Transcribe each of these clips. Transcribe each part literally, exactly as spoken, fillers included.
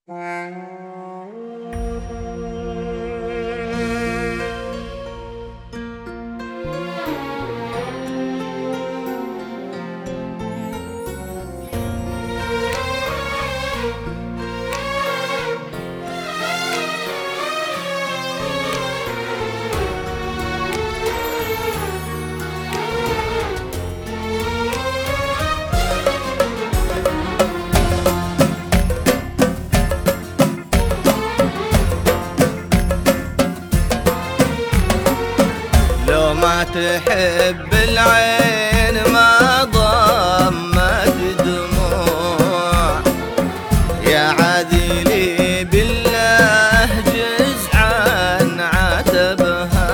لو ما تحب العين ما ضمت دموع، يا عذيلي بالله جز عن عتبها.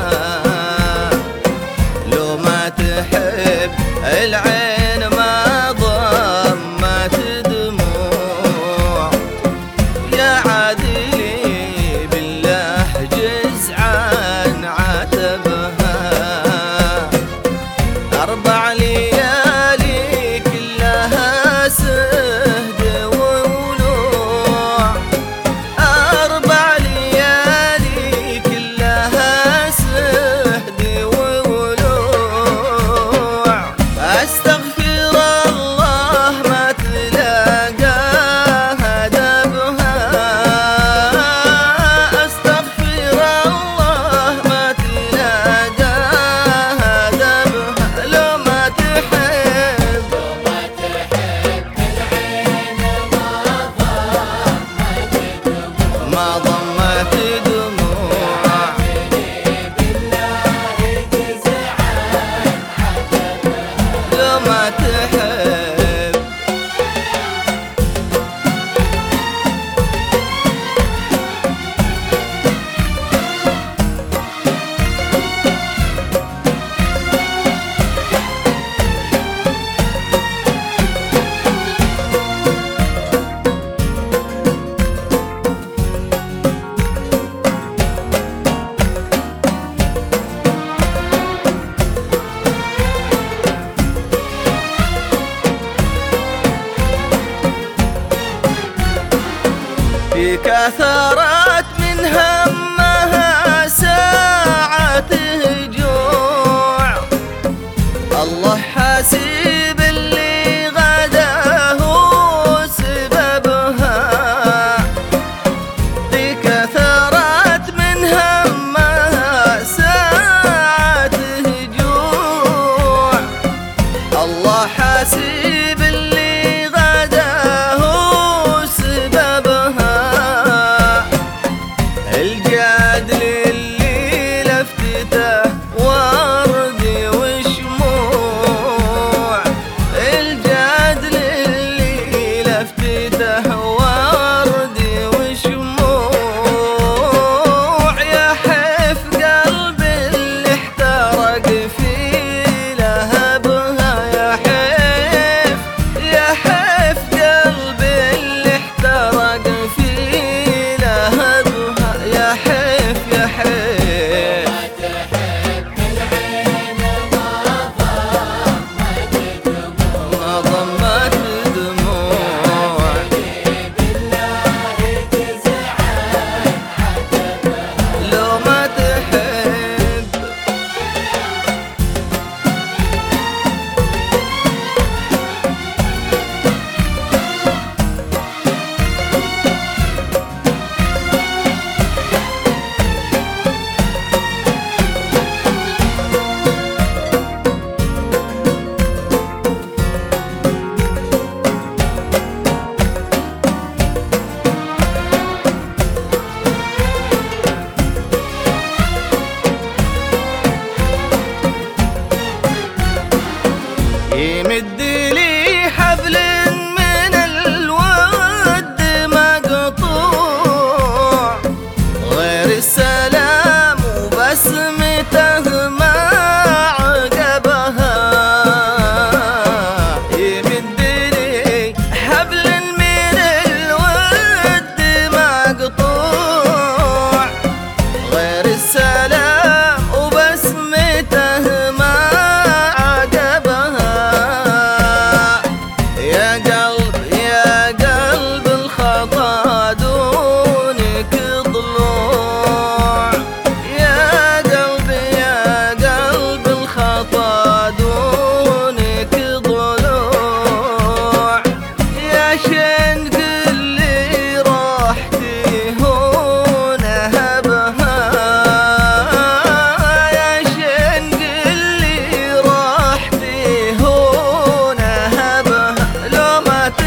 لو ما تحب العين ما ضمت دموع، يا عذيلي بالله جز عن عتبها. أربع ليالي كلها سهد وولوع، أربع ليالي كلها سهد وولوع. أستغفر الله ما تلاقاها دبها، أستغفر الله ما تلاقاها دبها. لو ما تحب ما ضمت دموع، لو ما تحب فيك أثرت من همها ساعة جوع، الله حاسب اللي غداه سببها. فيك أثرت من همها ساعة جوع، الله حاسب اللي غداه سببها. الجاه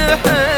يحب